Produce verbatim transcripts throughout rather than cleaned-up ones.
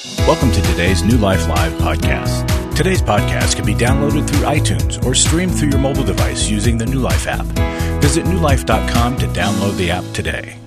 Welcome to today's New Life Live podcast. Today's podcast can be downloaded through iTunes or streamed through your mobile device using the New Life app. Visit new life dot com to download the app today.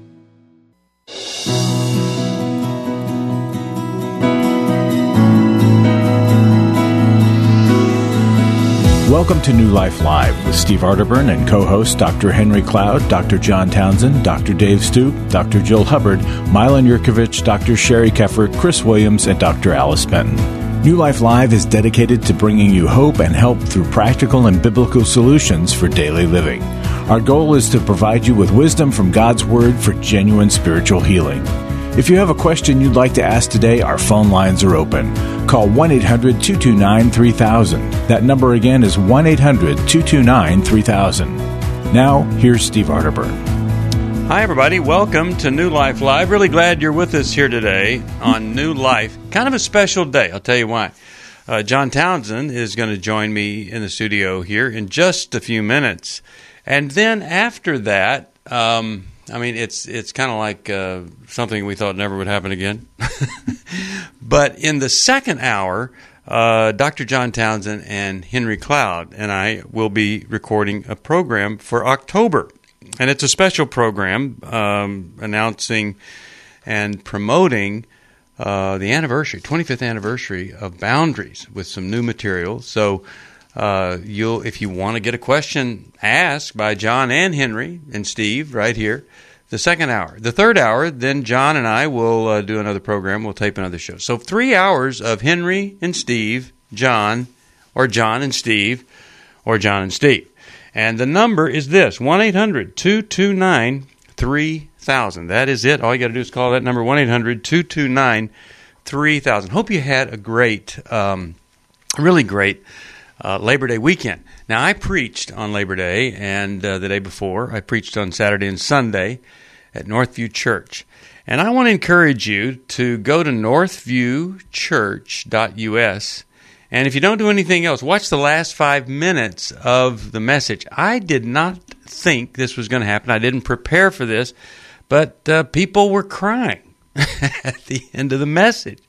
Welcome to New Life Live with Steve Arterburn and co-hosts Doctor Henry Cloud, Doctor John Townsend, Doctor Dave Stoop, Doctor Jill Hubbard, Milan Yurkovich, Doctor Sherry Keffer, Chris Williams, and Doctor Alice Benton. New Life Live is dedicated to bringing you hope and help through practical and biblical solutions for daily living. Our goal is to provide you with wisdom from God's Word for genuine spiritual healing. If you have a question you'd like to ask today, our phone lines are open. Call one eight hundred two two nine three thousand. That number again is one eight hundred two two nine three thousand. Now, here's Steve Arterburn. Hi, everybody. Welcome to New Life Live. Really glad you're with us here today on New Life. Kind of a special day. I'll tell you why. Uh, John Townsend is going to join me in the studio here in just a few minutes. And then after that, um, I mean, it's it's kind of like uh, something we thought never would happen again. But in the second hour, uh, Doctor John Townsend and Henry Cloud and I will be recording a program for October. And it's a special program um, announcing and promoting uh, the anniversary, twenty-fifth anniversary of Boundaries with some new material. So uh, you'll, if you want to get a question asked by John and Henry and Steve right here, the second hour. The third hour, then John and I will uh, do another program. We'll tape another show. So three hours of Henry and Steve, John, or John and Steve, or John and Steve. And the number is this, one eight hundred two two nine three thousand. That is it. All you got to do is call that number, one eight hundred two two nine three thousand. Hope you had a great, um, really great uh, Labor Day weekend. Now, I preached on Labor Day, and uh, the day before, I preached on Saturday and Sunday at Northview Church. And I want to encourage you to go to northview church dot u s, and if you don't do anything else, watch the last five minutes of the message. I did not think this was going to happen. I didn't prepare for this, but uh, people were crying at the end of the message.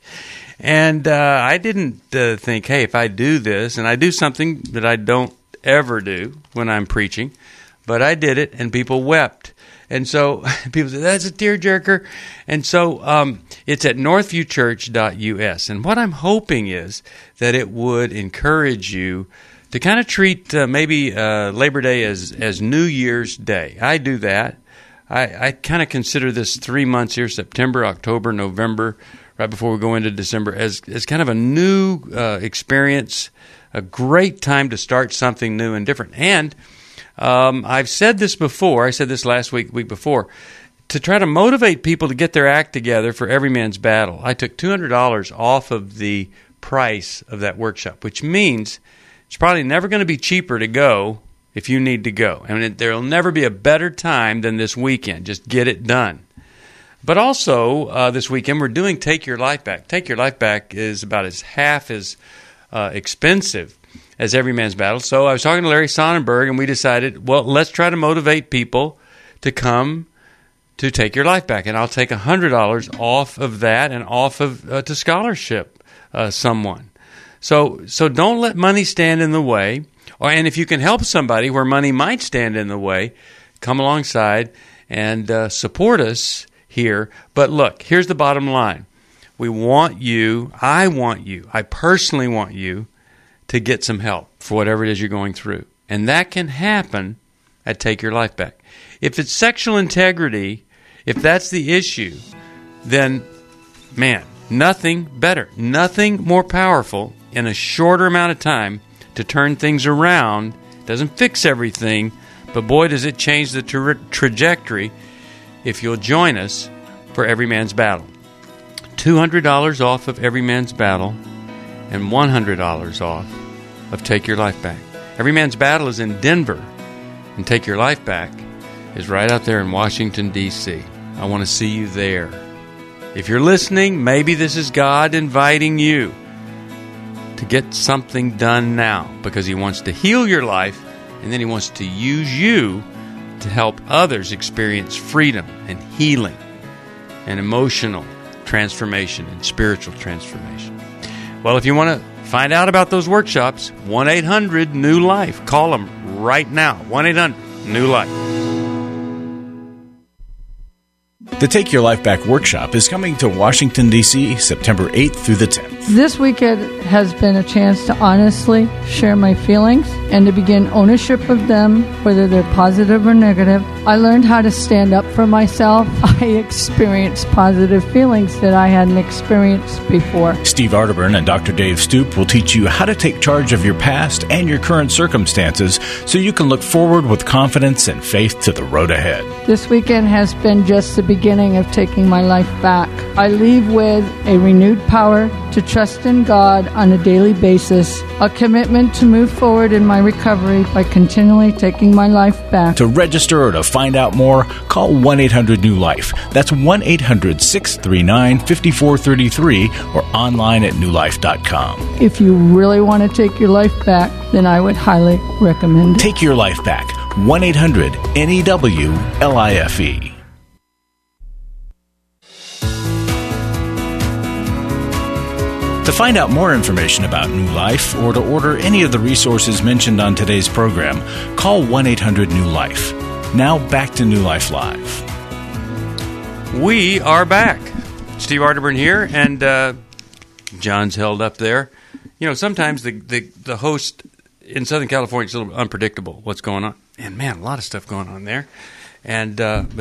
And uh, I didn't uh, think, hey, if I do this, and I do something that I don't ever do when I'm preaching, but I did it, and people wept. And so people say, that's a tearjerker. And so um, it's at northview church dot u s. And what I'm hoping is that it would encourage you to kind of treat uh, maybe uh, Labor Day as, as New Year's Day. I do that. I, I kind of consider this three months here, September, October, November, right before we go into December, as, as kind of a new uh, experience, a great time to start something new and different. And um, I've said this before, I said this last week, week before, to try to motivate people to get their act together for Every Man's Battle. I took two hundred dollars off of the price of that workshop, which means it's probably never going to be cheaper to go if you need to go. I mean, there will never be a better time than this weekend. Just get it done. But also, uh, this weekend, we're doing Take Your Life Back. Take Your Life Back is about as half as uh, expensive as Every Man's Battle. So I was talking to Larry Sonnenberg, and we decided, well, let's try to motivate people to come to Take Your Life Back. And I'll take one hundred dollars off of that and off of uh, to scholarship uh, someone. So so don't let money stand in the way. Or, and if you can help somebody where money might stand in the way, come alongside and uh, support us here. But look, here's the bottom line. We want you, I want you, I personally want you to get some help for whatever it is you're going through. And that can happen at Take Your Life Back. If it's sexual integrity, if that's the issue, then, man, nothing better, nothing more powerful in a shorter amount of time to turn things around. Doesn't fix everything, but boy, does it change the tra- trajectory if you'll join us for Every Man's Battle. two hundred dollars off of Every Man's Battle and one hundred dollars off of Take Your Life Back. Every Man's Battle is in Denver, and Take Your Life Back is right out there in Washington, D C I want to see you there. If you're listening, maybe this is God inviting you to get something done now, because He wants to heal your life, and then He wants to use you to help others experience freedom and healing and emotional transformation and spiritual transformation. Well, if you want to find out about those workshops, one eight hundred new life. Call them right now, one eight hundred new life. The Take Your Life Back workshop is coming to Washington, D C, September eighth through the tenth. This weekend has been a chance to honestly share my feelings and to begin ownership of them, whether they're positive or negative. I learned how to stand up for myself. I experienced positive feelings that I hadn't experienced before. Steve Arterburn and Doctor Dave Stoop will teach you how to take charge of your past and your current circumstances so you can look forward with confidence and faith to the road ahead. This weekend has been just the beginning of taking my life back. I leave with a renewed power to trust in God on a daily basis, a commitment to move forward in my recovery by continually taking my life back. To register or to find out more, call one eight hundred new life. That's one eight hundred six three nine five four three three or online at new life dot com. If you really want to take your life back, then I would highly recommend it. Take your life back. one eight hundred N E W L I F E. To find out more information about New Life or to order any of the resources mentioned on today's program, call one eight hundred new life. Now back to New Life Live. We are back. Steve Arterburn here, and uh, John's held up there. You know, sometimes the, the, the host in Southern California is a little unpredictable what's going on. And, man, a lot of stuff going on there. And uh, but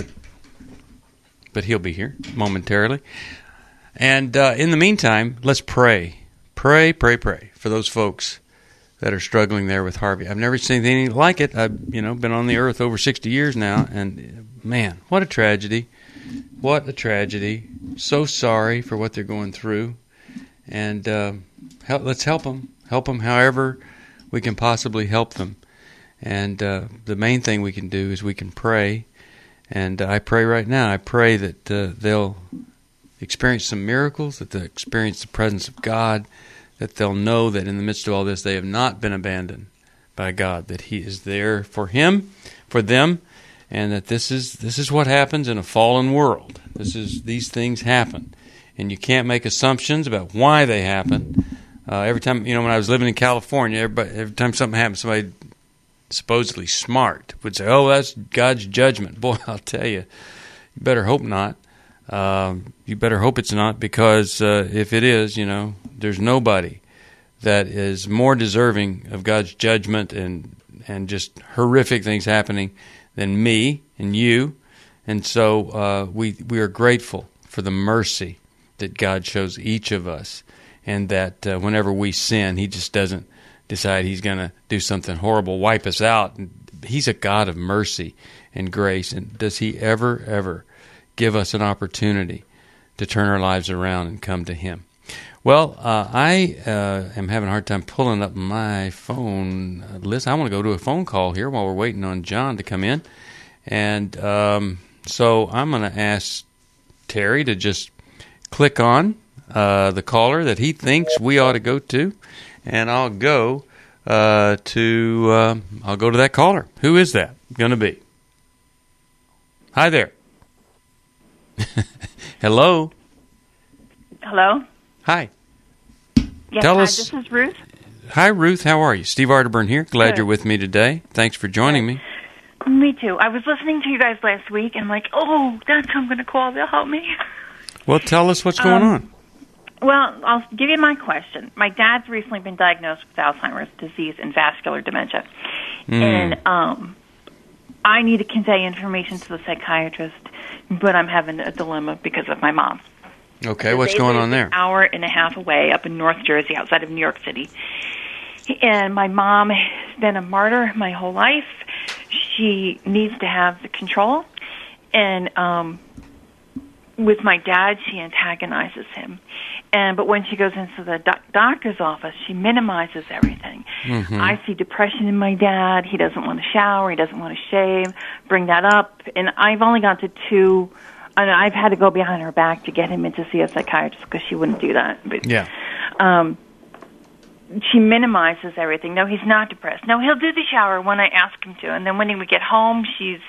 but he'll be here momentarily. And uh, in the meantime, let's pray. Pray, pray, pray for those folks that are struggling there with Harvey. I've never seen anything like it. I've you know been on the earth over sixty years now, and man, what a tragedy. What a tragedy. So sorry for what they're going through. And uh, help, let's help them. Help them however we can possibly help them. And uh, the main thing we can do is we can pray. And uh, I pray right now. I pray that uh, they'll experience some miracles, that they'll experience the presence of God, that they'll know that in the midst of all this they have not been abandoned by God, that He is there for him, for them, and that this is this is what happens in a fallen world. This is these things happen, and you can't make assumptions about why they happen. Uh, every time, you know, when I was living in California, everybody, every time something happened, somebody supposedly smart would say, "Oh, that's God's judgment." Boy, I'll tell you, you better hope not. Um, you better hope it's not, because uh, if it is, you know, there's nobody that is more deserving of God's judgment and and just horrific things happening than me and you. And so uh, we we are grateful for the mercy that God shows each of us, and that uh, whenever we sin, He just doesn't decide He's going to do something horrible, wipe us out. He's a God of mercy and grace, and does He ever, ever give us an opportunity to turn our lives around and come to Him. Well, uh, I uh, am having a hard time pulling up my phone list. I want to go to a phone call here while we're waiting on John to come in. And um, so I'm going to ask Terry to just click on uh, the caller that he thinks we ought to go to, and I'll go uh, to uh, I'll go to that caller. Who is that going to be? Hi there. Hello. Hello. Hi. Yes, Tell hi, us. This is Ruth. Hi, Ruth. How are you? Steve Arterburn here. Glad Good. you're with me today. Thanks for joining me. Me too. I was listening to you guys last week, and I'm like, oh, that's who I'm going to call. They'll help me. Well, tell us what's going Um, on. Well, I'll give you my question. My dad's recently been diagnosed with Alzheimer's disease and vascular dementia. Mm. And um, I need to convey information to the psychiatrist, but I'm having a dilemma because of my mom. Okay, what's They going live on there? An hour and a half away up in North Jersey, outside of New York City. And my mom has been a martyr my whole life. She needs to have the control. And um, with my dad, she antagonizes him. And but when she goes into the doc- doctor's office, she minimizes everything. Mm-hmm. I see depression in my dad. He doesn't want to shower. He doesn't want to shave. Bring that up. And I've only gone to two. And I've had to go behind her back to get him in to see a psychiatrist because she wouldn't do that. But, Yeah. Um, she minimizes everything. No, he's not depressed. No, he'll do the shower when I ask him to. And then when he would get home, she's,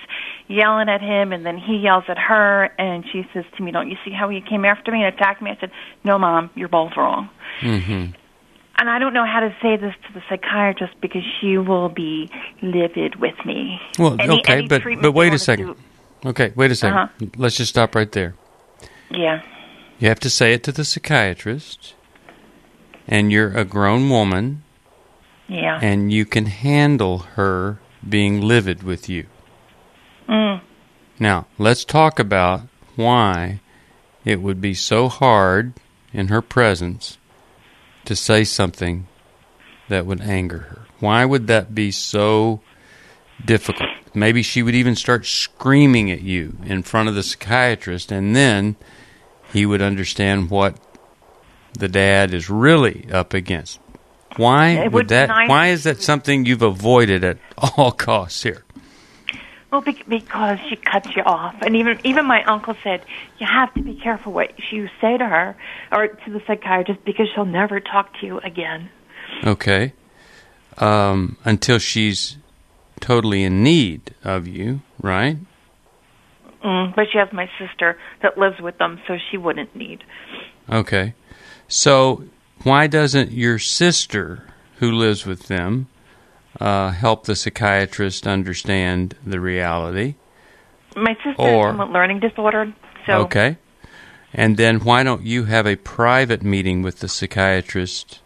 yelling at him, and then he yells at her, and she says to me, don't you see how he came after me and attacked me? I said, no, Mom, you're both wrong. Mm-hmm. And I don't know how to say this to the psychiatrist because she will be livid with me. Well, any, okay, any but but wait a second. Do, okay, wait a second. Uh-huh. Let's just stop right there. Yeah. You have to say it to the psychiatrist, and you're a grown woman, yeah, and you can handle her being livid with you. Mm. Now, let's talk about why it would be so hard in her presence to say something that would anger her. Why would that be so difficult? Maybe she would even start screaming at you in front of the psychiatrist, and then he would understand what the dad is really up against. Why It would would be that? nice. Why is that something you've avoided at all costs here? Well, be- because she cuts you off. And even even my uncle said, you have to be careful what you say to her or to the psychiatrist because she'll never talk to you again. Okay. Um, until she's totally in need of you, right? Mm, but she has my sister that lives with them, so she wouldn't need. Okay. So why doesn't your sister, who lives with them, uh, help the psychiatrist understand the reality? My sister Or- is somewhat learning disordered, so... Okay. And then why don't you have a private meeting with the psychiatrist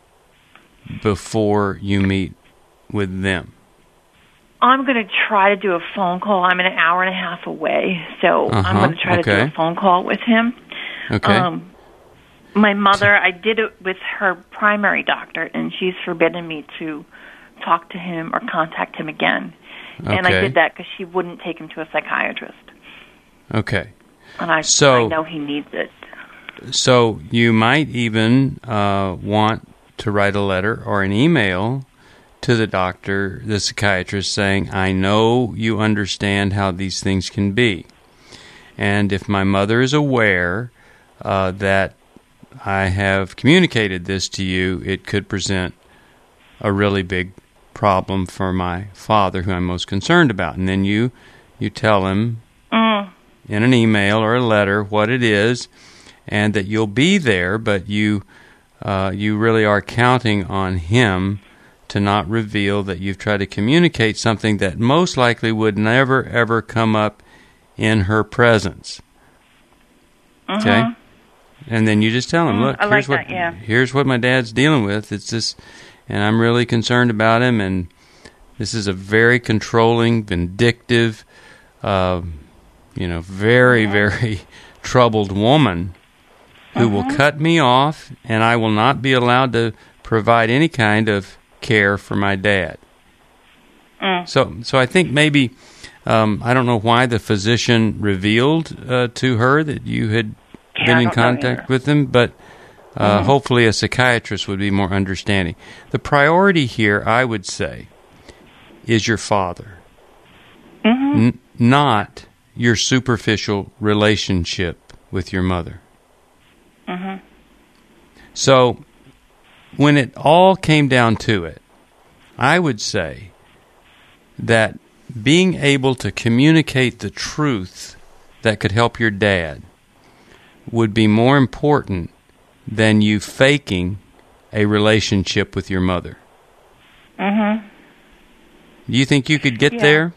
before you meet with them? I'm going to try to do a phone call. I'm an hour and a half away, so Uh-huh, I'm going to try to okay. do a phone call with him. Okay. Um, my mother, I did it with her primary doctor, and she's forbidden me to talk to him or contact him again. And I Okay. did that because she wouldn't take him to a psychiatrist. Okay. And I, So- I know he needs it. So you might even uh, want to write a letter or an email to the doctor, the psychiatrist, saying, I know you understand how these things can be. And if my mother is aware uh, that I have communicated this to you, it could present a really big problem for my father, who I'm most concerned about. And then you, you tell him Mm. in an email or a letter what it is, and that you'll be there, but you uh, you really are counting on him to not reveal that you've tried to communicate something that most likely would never, ever come up in her presence. Mm-hmm. Okay? And then you just tell him, Mm, look, I like here's what that, yeah. here's what my dad's dealing with. It's this, and I'm really concerned about him, and this is a very controlling, vindictive, uh, you know, very, very troubled woman who Mm-hmm. will cut me off, and I will not be allowed to provide any kind of care for my dad. Mm. So, so I think maybe um, I don't know why the physician revealed uh, to her that you had Yeah, been I in don't know contact either. with him, but uh, Mhm. hopefully a psychiatrist would be more understanding. The priority here, I would say, is your father, Mm-hmm. N- not your superficial relationship with your mother. Mm-hmm. So, when it all came down to it, I would say that being able to communicate the truth that could help your dad would be more important than you faking a relationship with your mother. Mm-hmm. Do you think you could get Yeah. there?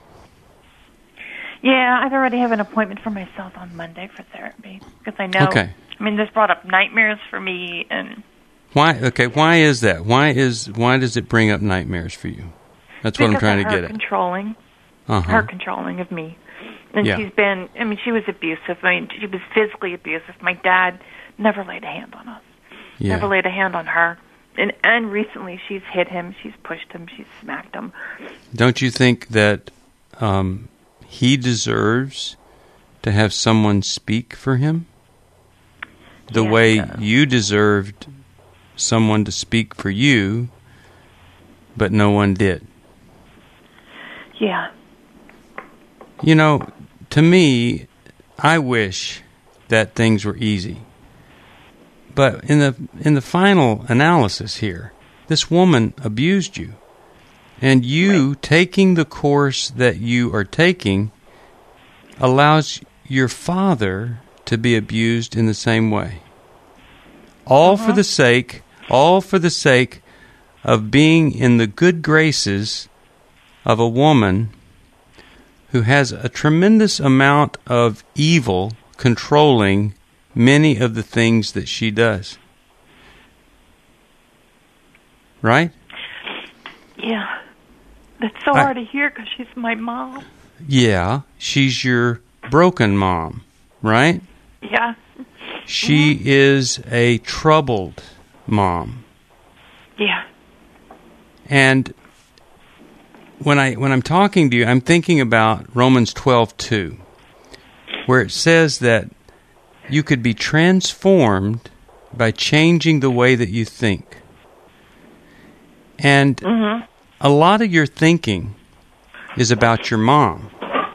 Yeah, I'd already have an appointment for myself on Monday for therapy because I know. Okay. I mean, this brought up nightmares for me, and Why? Okay. Why is that? Why is why does it bring up nightmares for you? That's what I'm because trying of to her get at. controlling, Uh her huh. controlling of me, and Yeah. she's been. I mean, she was abusive. I mean, she was physically abusive. My dad never laid a hand on us. Never Yeah. laid a hand on her. And and recently, she's hit him. She's pushed him. She's smacked him. Don't you think that um, he deserves to have someone speak for him? The Yeah, way uh, you deserved someone to speak for you, but no one did. Yeah. You know, to me, I wish that things were easy. But in the in the final analysis here, this woman abused you. And you Right. taking the course that you are taking allows your father to be abused in the same way. All uh-huh. for the sake, all for the sake of being in the good graces of a woman who has a tremendous amount of evil controlling many of the things that she does. Right? Yeah. That's so I, hard to hear because she's my mom. Yeah. She's your broken mom, right? Yeah. She mm-hmm. is a troubled mom. Yeah. And when I when I'm talking to you, I'm thinking about Romans twelve two, where it says that you could be transformed by changing the way that you think. And mm-hmm. a lot of your thinking is about your mom.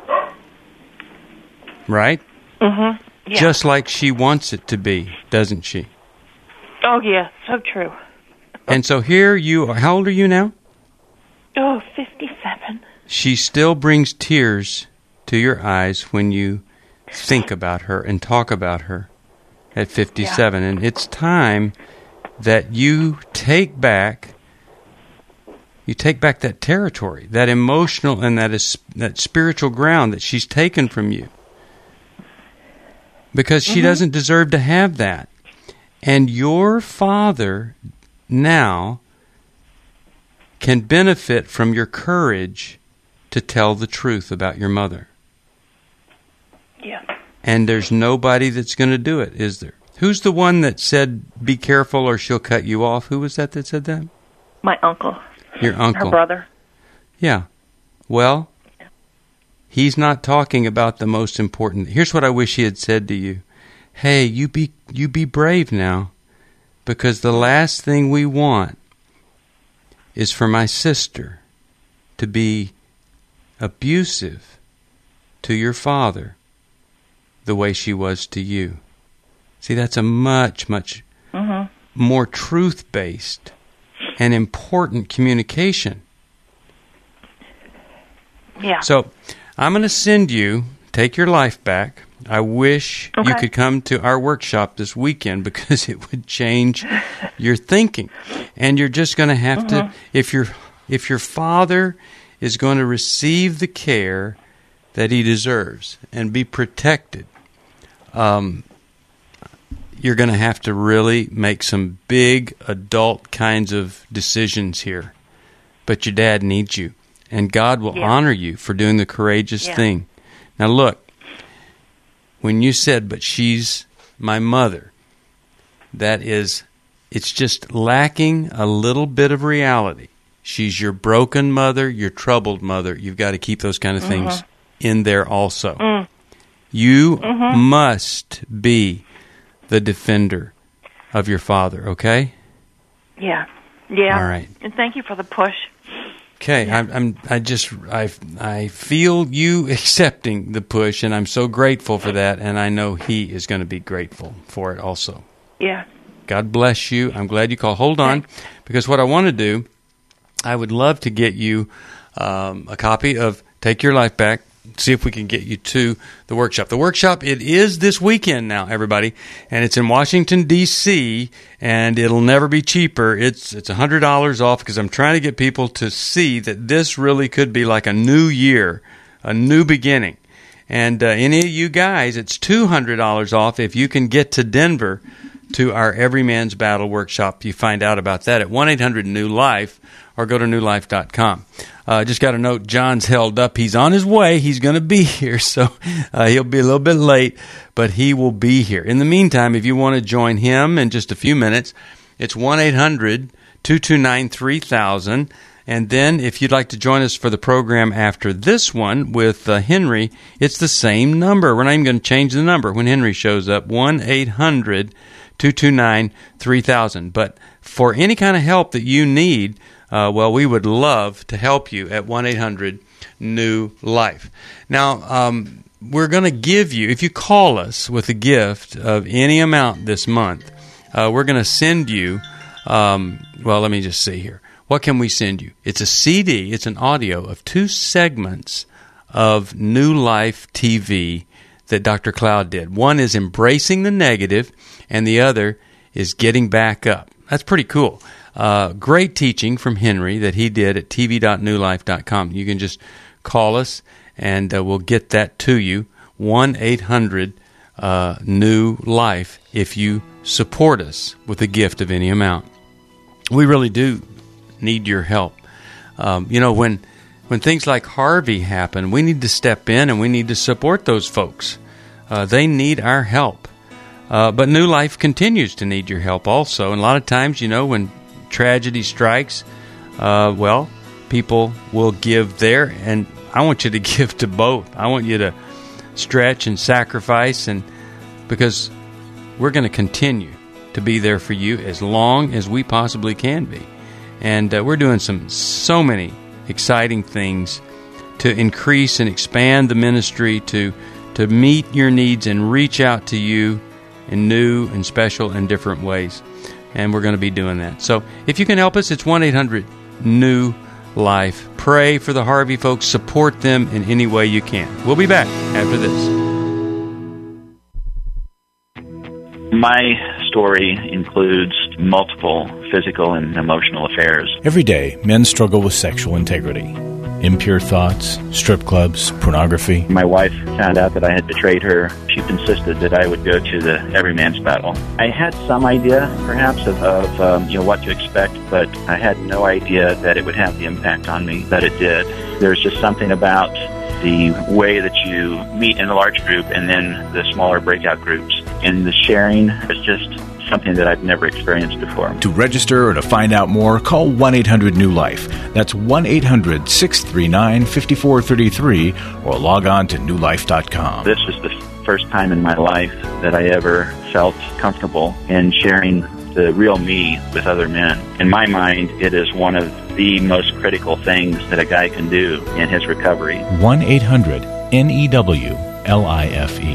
Right? Mm-hmm. Yeah. Just like she wants it to be, doesn't she? Oh, yeah. So true. And so here you are. How old are you now? Oh, fifty-seven. She still brings tears to your eyes when you think about her and talk about her at fifty-seven. Yeah. And it's time that you take back you take back that territory, that emotional and that is that spiritual ground that she's taken from you. Because she mm-hmm. doesn't deserve to have that. And your father now can benefit from your courage to tell the truth about your mother. Yeah. And there's nobody that's going to do it, is there? Who's the one that said, be careful or she'll cut you off? Who was that that said that? My uncle. Your uncle. Her brother. Yeah. Well, yeah. He's not talking about the most important. Here's what I wish he had said to you. Hey, you be you be brave now, because the last thing we want is for my sister to be abusive to your father the way she was to you. See, that's a much, much mm-hmm. more truth-based and important communication. Yeah. So I'm going to send you, Take Your Life Back. I wish okay. you could come to our workshop this weekend because it would change your thinking. And you're just going to have mm-hmm. to, if your if your father is going to receive the care that he deserves and be protected, um, you're going to have to really make some big adult kinds of decisions here. But your dad needs you, and God will yeah. honor you for doing the courageous yeah. thing. Now look, when you said, but she's my mother, that is, it's just lacking a little bit of reality. She's your broken mother, your troubled mother. You've got to keep those kind of mm-hmm. things in there also. Mm. You mm-hmm. must be the defender of your father, okay? Yeah. Yeah. All right. And thank you for the push. Okay, yeah. I'm, I'm. I just. I. I feel you accepting the push, and I'm so grateful for that. And I know he is going to be grateful for it also. Yeah. God bless you. I'm glad you called. Hold on, Thanks. Because what I want to do, I would love to get you um, a copy of Take Your Life Back. See if we can get you to the workshop. The workshop, it is this weekend now, everybody, and it's in Washington, D C, and it'll never be cheaper. It's it's one hundred dollars off because I'm trying to get people to see that this really could be like a new year, a new beginning. And uh, any of you guys, it's two hundred dollars off if you can get to Denver to our Every Man's Battle workshop. You find out about that at one eight hundred new life or go to new life dot com. Uh, just got a note, John's held up. He's on his way. He's going to be here, so uh, he'll be a little bit late, but he will be here. In the meantime, if you want to join him in just a few minutes, it's one eight hundred two two nine three thousand. And then if you'd like to join us for the program after this one with uh, Henry, it's the same number. We're not even going to change the number when Henry shows up, one eight hundred two two nine three thousand. But for any kind of help that you need, Uh, well, we would love to help you at one eight hundred new life. Now, um, we're going to give you, if you call us with a gift of any amount this month, uh, we're going to send you, um, well, let me just see here. What can we send you? It's a C D, it's an audio of two segments of New Life T V that Doctor Cloud did. One is embracing the negative, and the other is getting back up. That's pretty cool. Uh, great teaching from Henry that he did at t v dot new life dot com. You can just call us, and uh, we'll get that to you. one eight hundred new life if you support us with a gift of any amount. We really do need your help. Um, you know, when when things like Harvey happen, we need to step in and we need to support those folks. Uh, they need our help. Uh, but New Life continues to need your help also. And a lot of times, you know, when tragedy strikes, uh, well, people will give there. And I want you to give to both. I want you to stretch and sacrifice, and because we're going to continue to be there for you as long as we possibly can be. And uh, we're doing some so many exciting things to increase and expand the ministry, to to meet your needs and reach out to you in new and special and different ways. And we're going to be doing that. So if you can help us, it's one eight hundred new life. Pray for the Harvey folks. Support them in any way you can. We'll be back after this. My story includes multiple physical and emotional affairs. Every day, men struggle with sexual integrity. Impure thoughts, strip clubs, pornography. My wife found out that I had betrayed her. She insisted that I would go to the everyman's battle. I had some idea, perhaps, of, of um, you know what to expect, but I had no idea that it would have the impact on me that it did. There's just something about the way that you meet in a large group and then the smaller breakout groups. And the sharing is just something that I've never experienced before. To register or to find out more, call one eight hundred new life. That's one eight hundred six three nine five four three three, or log on to new life dot com. This was the first time in my life that I ever felt comfortable in sharing the real me with other men. In my mind, it is one of the most critical things that a guy can do in his recovery. one eight hundred N E W L I F E.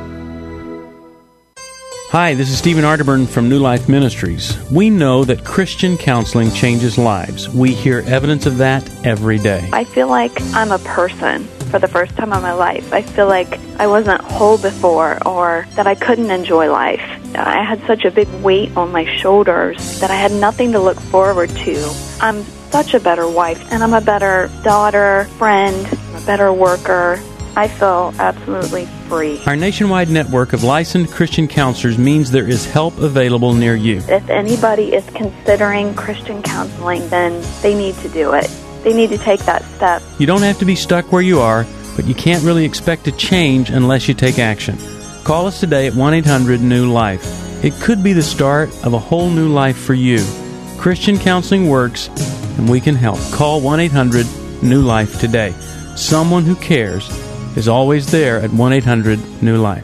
Hi, this is Stephen Arterburn from New Life Ministries. We know that Christian counseling changes lives. We hear evidence of that every day. I feel like I'm a person for the first time in my life. I feel like I wasn't whole before, or that I couldn't enjoy life. I had such a big weight on my shoulders that I had nothing to look forward to. I'm such a better wife, and I'm a better daughter, friend, a better worker. I feel absolutely free. Our nationwide network of licensed Christian counselors means there is help available near you. If anybody is considering Christian counseling, then they need to do it. They need to take that step. You don't have to be stuck where you are, but you can't really expect to change unless you take action. Call us today at one eight hundred new life. It could be the start of a whole new life for you. Christian counseling works, and we can help. Call one eight hundred new life today. Someone who cares is always there at one eight hundred new life.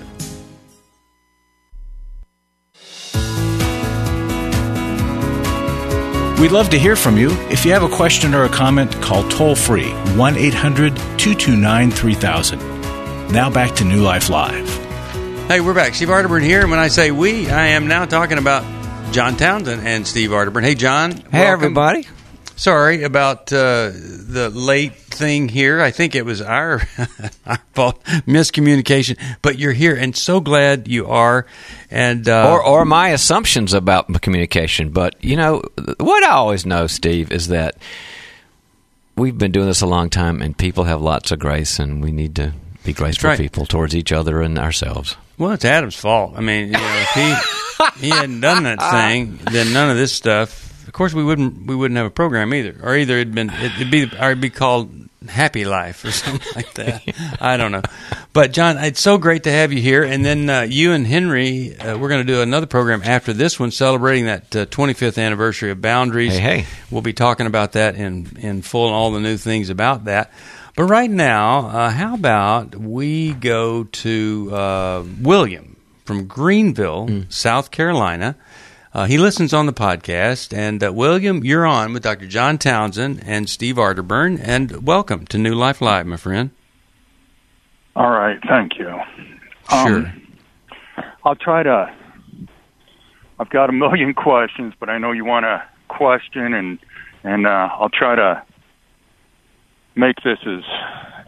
We'd love to hear from you. If you have a question or a comment, call toll-free one eight hundred two two nine three thousand. Now back to New Life Live. Hey, we're back. Steve Arterburn here, and when I say we, I am now talking about John Townsend and Steve Arterburn. Hey, John. Hey, welcome. everybody. Sorry about uh, the late thing here. I think it was our, our fault, miscommunication. But you're here, and so glad you are. And uh, or, or my assumptions about communication. But, you know, what I always know, Steve, is that we've been doing this a long time, and people have lots of grace, and we need to be graceful right. people towards each other and ourselves. Well, it's Adam's fault. I mean, you know, if he, he hadn't done that thing, then none of this stuff. Of course, we wouldn't we wouldn't have a program either, or either it'd been it'd be or it'd be called Happy Life or something like that. I don't know, but John, it's so great to have you here. And then uh, you and Henry, uh, we're going to do another program after this one, celebrating that uh, twenty-fifth anniversary of Boundaries. Hey, hey, we'll be talking about that in in full and all the new things about that. But right now, uh, how about we go to uh, William from Greenville, mm. South Carolina. Uh, he listens on the podcast. And, uh, William, you're on with Doctor John Townsend and Steve Arterburn. And welcome to New Life Live, my friend. All right. Thank you. Sure. Um, I'll try to... I've got a million questions, but I know you want a question, and, and uh, I'll try to make this as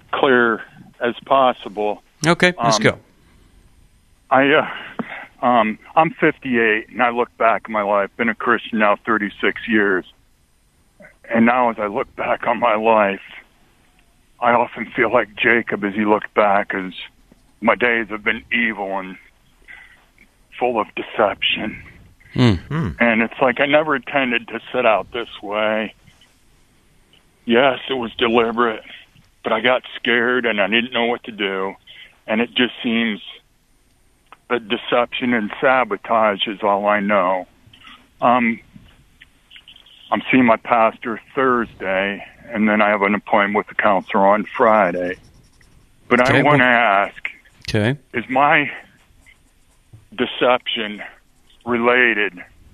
clear as possible. Okay, let's um, go. I, uh, um, I'm fifty-eight, and I look back at my life. Been a Christian now thirty-six years, and now as I look back on my life, I often feel like Jacob as he looked back, as my days have been evil and full of deception. Mm-hmm. And it's like I never intended to set out this way. Yes, it was deliberate, but I got scared and I didn't know what to do. And it just seems that deception and sabotage is all I know. Um, I'm seeing my pastor Thursday, and then I have an appointment with the counselor on Friday. But Okay, I want to well- ask, Okay. is my deception related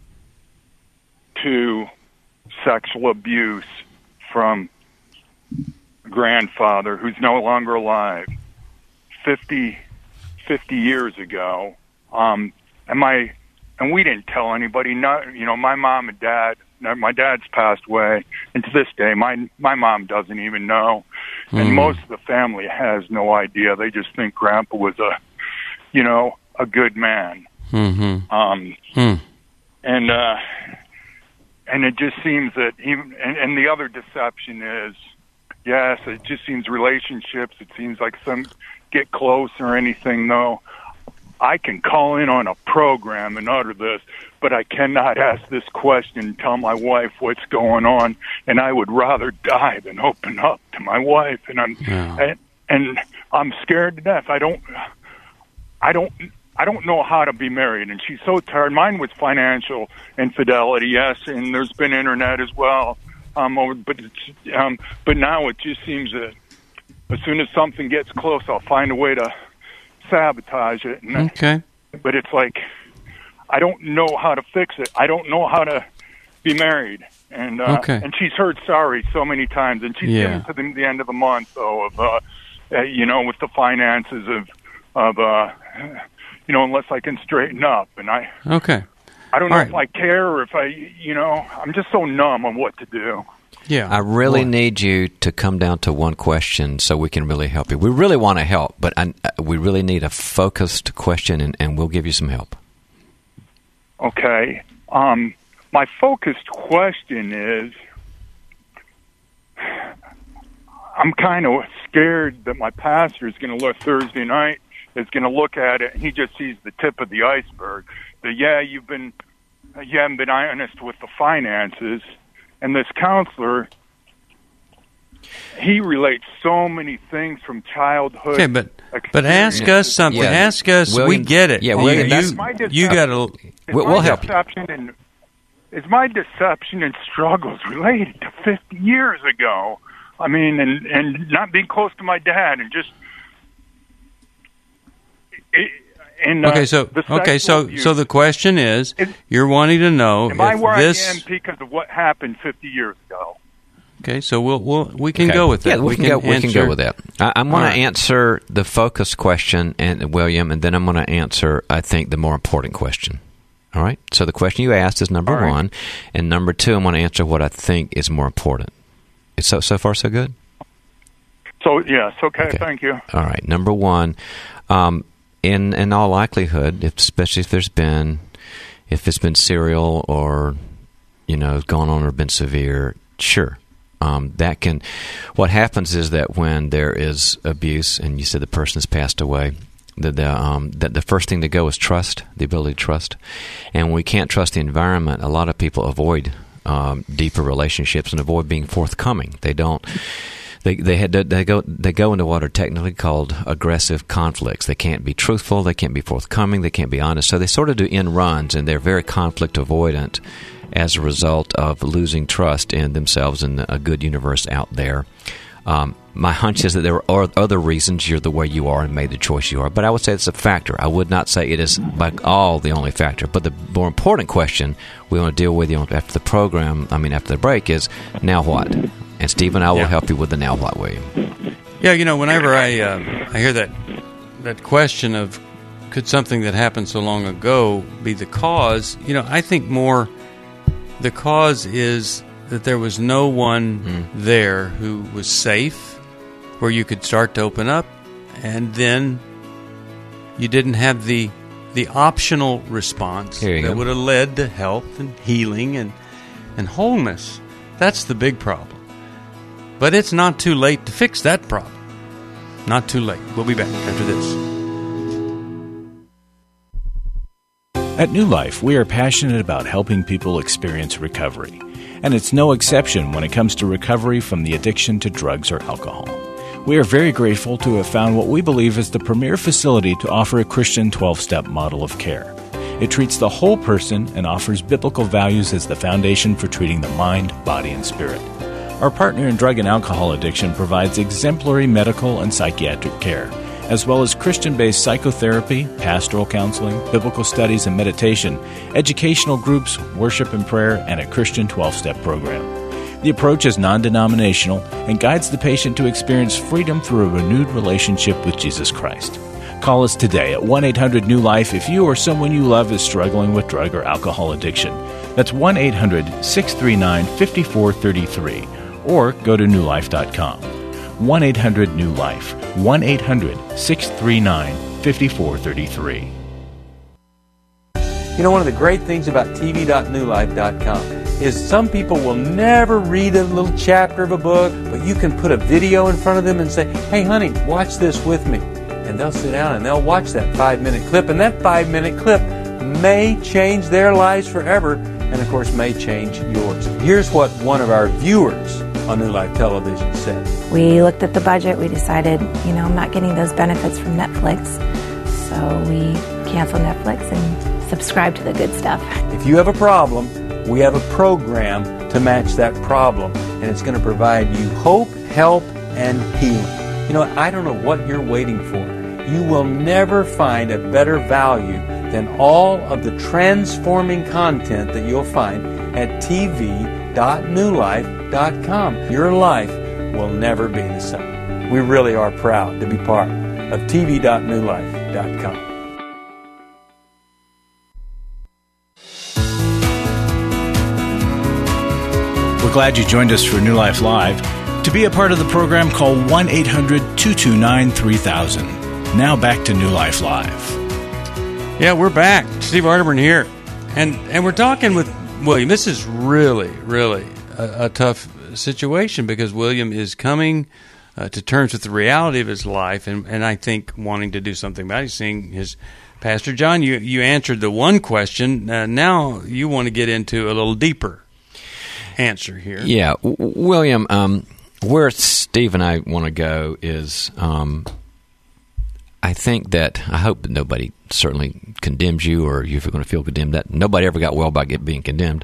to sexual abuse from a grandfather who's no longer alive fifty, fifty years ago? Um, and my, and we didn't tell anybody. Not, you know, my mom and dad. My dad's passed away, and to this day, my my mom doesn't even know, and Hmm. most of the family has no idea. They just think Grandpa was a, you know, a good man. Mm-hmm. Um, Hmm. and uh, and it just seems that even and, and the other deception is, yes, it just seems relationships. It seems like some get close or anything. Though I can call in on a program and utter this, but I cannot ask this question and tell my wife what's going on. And I would rather die than open up to my wife. And I'm Yeah. and, and I'm scared to death. I don't. I don't. I don't know how to be married, and she's so tired. Mine was financial infidelity, yes, and there's been internet as well. Um, over, but it's, um, but now it just seems that as soon as something gets close, I'll find a way to sabotage it. And Okay. but it's like I don't know how to fix it. I don't know how to be married, and uh, Okay. and she's heard sorry so many times, and she's Yeah. getting to the, the end of the month, though, of uh, uh, you know, with the finances of of. Uh, You know, unless I can straighten up, and I, Okay. I don't know All if right. I care or if I, you know, I'm just so numb on what to do. Yeah. I really Well, need you to come down to one question so we can really help you. We really want to help, but I, we really need a focused question, and, and we'll give you some help. Okay. Um, my focused question is, I'm kind of scared that my pastor is going to look Thursday night. Is going to look at it, and he just sees the tip of the iceberg. That, yeah, you've been, you haven't been honest with the finances, and this counselor, he relates so many things from childhood. Okay, but but ask us something. Yeah. Ask us. William- we get it. yeah, You- William, you, that's- My you got to. Is We'll- my we'll help you. deception and is my deception and struggles related to fifty years ago? I mean, and and not being close to my dad, and just. It, and, uh, Okay, so the okay, sexual so abuse. so the question is, Is- you're wanting to know Am I if where this. I am because of what happened fifty years ago? Okay, so we'll we'll we can Okay. go with that. Yeah, we, can, go. We can answer- go with that. I, I'm going All to right. answer the focus question, and William, and then I'm going to answer, I think, the more important question. All right. So the question you asked is number All right. one, and number two, I'm going to answer what I think is more important. So so far so good. So yes, okay, Okay. thank you. All right. Number one, um, in in all likelihood, if, especially if there's been, if it's been serial or, you know, gone on or been severe, sure. Um, that can, what happens is that when there is abuse, and you said the person has passed away, that the um, that the first thing to go is trust, the ability to trust, and when we can't trust the environment, a lot of people avoid um, deeper relationships and avoid being forthcoming. They don't. They they had to, they go they go into what are technically called aggressive conflicts. They can't be truthful. They can't be forthcoming. They can't be honest. So they sort of do end runs, and they're very conflict avoidant as a result of losing trust in themselves and a good universe out there. Um, my hunch is that there are other reasons you're the way you are and made the choice you are, but I would say it's a factor. I would not say it is by all the only factor. But the more important question we want to deal with you after the program, I mean after the break, is now what? And Steve and I will Yeah. help you with the now what, William. Yeah, you know, whenever I uh, I hear that that question of could something that happened so long ago be the cause, you know, I think more the cause is that there was no one there who was safe, where you could start to open up, and then you didn't have the the optional response that go. would have led to health and healing and, and wholeness. That's the big problem. But it's not too late to fix that problem. Not too late. We'll be back after this. At New Life, we are passionate about helping people experience recovery. And it's no exception when it comes to recovery from the addiction to drugs or alcohol. We are very grateful to have found what we believe is the premier facility to offer a Christian twelve-step model of care. It treats the whole person and offers biblical values as the foundation for treating the mind, body, and spirit. Our partner in drug and alcohol addiction provides exemplary medical and psychiatric care, as well as Christian-based psychotherapy, pastoral counseling, biblical studies and meditation, educational groups, worship and prayer, and a Christian twelve-step program. The approach is non-denominational and guides the patient to experience freedom through a renewed relationship with Jesus Christ. Call us today at one eight hundred new life if you or someone you love is struggling with drug or alcohol addiction. That's one eight hundred six three nine five four three three, or go to new life dot com. one eight hundred new life, one eight hundred six three nine five four three three. You know, one of the great things about T V dot new life dot com is some people will never read a little chapter of a book, but you can put a video in front of them and say, hey, honey, watch this with me. And they'll sit down and they'll watch that five-minute clip, and that five-minute clip may change their lives forever, and of course may change yours. Here's what one of our viewers on New Life Television said. We looked at the budget. We decided, you know, I'm not getting those benefits from Netflix, so we canceled Netflix and subscribed to the good stuff. If you have a problem, we have a program to match that problem, and it's going to provide you hope, help, and healing. You know, I don't know what you're waiting for. You will never find a better value than all of the transforming content that you'll find at T V dot new life dot com. Your life will never be the same. We really are proud to be part of T V dot new life dot com. We're glad you joined us for New Life Live. To be a part of the program, call one eight hundred two two nine three thousand. Now back to New Life Live. Yeah, we're back. Steve Arterburn here. And and we're talking with William. This is really, really a, a tough situation because William is coming uh, to terms with the reality of his life and, and I think wanting to do something about it. He's seeing his Pastor John, you, you answered the one question. Uh, now you want to get into a little deeper answer here. Yeah, w- William, um, where Steve and I want to go is um, I think that, I hope that nobody certainly condemns you or you're going to feel condemned. That nobody ever got well by get, being condemned.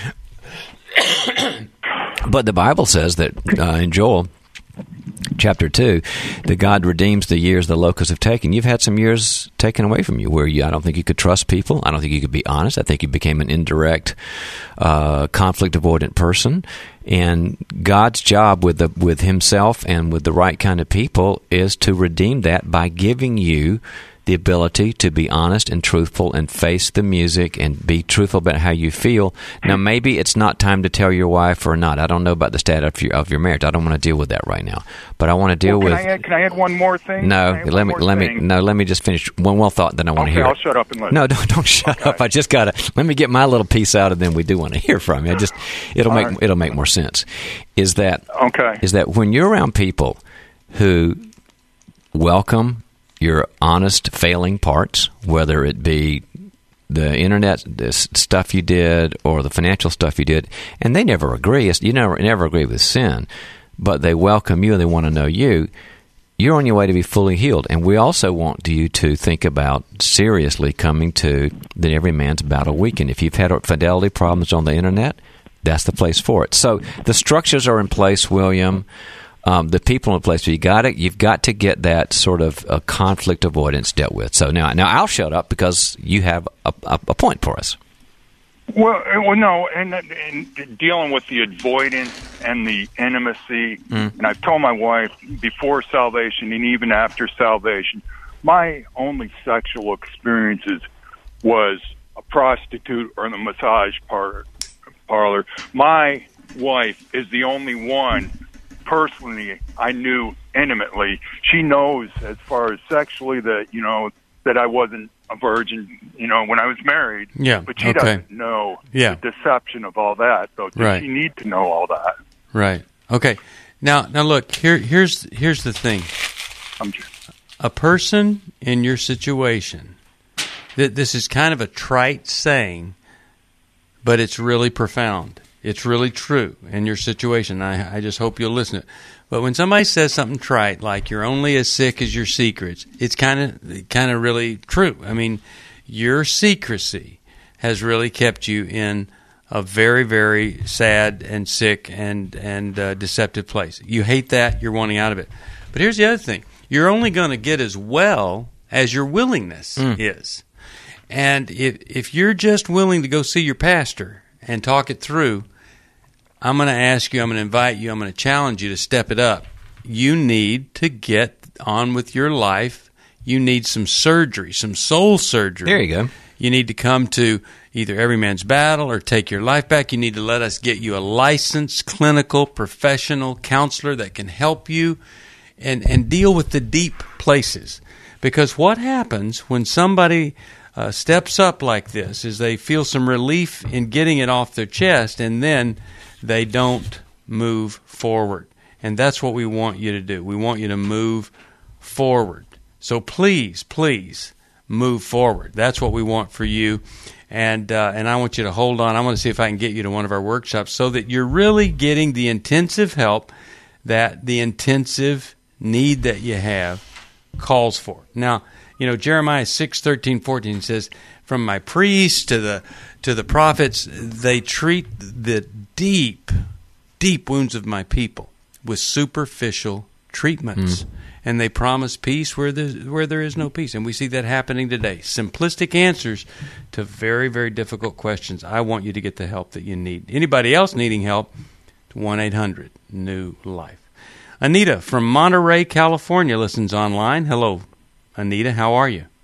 But the Bible says that uh, in Joel chapter two, that God redeems the years the locusts have taken. You've had some years taken away from you where you, I don't think you could trust people. I don't think you could be honest. I think you became an indirect, uh, conflict-avoidant person. And God's job with the, with Himself and with the right kind of people is to redeem that by giving you the ability to be honest and truthful and face the music and be truthful about how you feel. Now, maybe it's not time to tell your wife or not. I don't know about the status of your, of your marriage. I don't want to deal with that right now. But I want to deal well, can with... I add, can I add one more thing? No, let me let me no, let me just finish one more thought, then I want okay, to hear I'll it. shut up and listen. No, don't don't shut okay. up. I just got to let me get my little piece out, and then we do want to hear from you. I just it'll All make right. it'll make more sense. Is that okay? Is that when you're around people who welcome your honest failing parts, whether it be the internet the stuff you did or the financial stuff you did, and they never agree. You never never agree with sin, but they welcome you and they want to know you. You're on your way to be fully healed, and we also want you to think about seriously coming to the Every Man's Battle Weekend. If you've had fidelity problems on the internet, that's the place for it. So the structures are in place, William. Um, the people in place. So you got it. You've got to get that sort of uh, conflict avoidance dealt with. So now, now I'll shut up because you have a, a, a point for us. Well, well, no, and, and dealing with the avoidance and the intimacy, mm. and I've told my wife before salvation and even after salvation, my only sexual experiences was a prostitute or the massage par- parlor. My wife is the only one personally, I knew intimately. She knows as far as sexually that, you know, that I wasn't a virgin, you know, when I was married. Yeah. But she okay. doesn't know yeah. the deception of all that. So does right. she need to know all that? Right. Okay. Now, now look, here, here's, here's the thing. I'm just... A person in your situation, th- this is kind of a trite saying, but it's really profound. It's really true in your situation. I, I just hope you'll listen to it. But when somebody says something trite, like you're only as sick as your secrets, it's kind of kind of really true. I mean, your secrecy has really kept you in a very, very sad and sick and, and uh, deceptive place. You hate that. You're wanting out of it. But here's the other thing. You're only going to get as well as your willingness mm. is. And if if you're just willing to go see your pastor and talk it through, I'm going to ask you, I'm going to invite you, I'm going to challenge you to step it up. You need to get on with your life. You need some surgery, some soul surgery. There you go. You need to come to either Every Man's Battle or Take Your Life Back. You need to let us get you a licensed, clinical, professional counselor that can help you and, and deal with the deep places. Because what happens when somebody uh, steps up like this is they feel some relief in getting it off their chest, and then they don't move forward. And that's what we want you to do. We want you to move forward. So please, please move forward. That's what we want for you. And uh, and I want you to hold on. I want to see if I can get you to one of our workshops so that you're really getting the intensive help that the intensive need that you have calls for. Now, you know, Jeremiah six, thirteen, fourteen says, from my priests to the to the prophets, they treat the deep, deep wounds of my people with superficial treatments. Mm. And they promise peace where there, where there is no peace. And we see that happening today. Simplistic answers to very, very difficult questions. I want you to get the help that you need. Anybody else needing help, one eight hundred new life. Anita from Monterey, California listens online. Hello, Anita. How are you?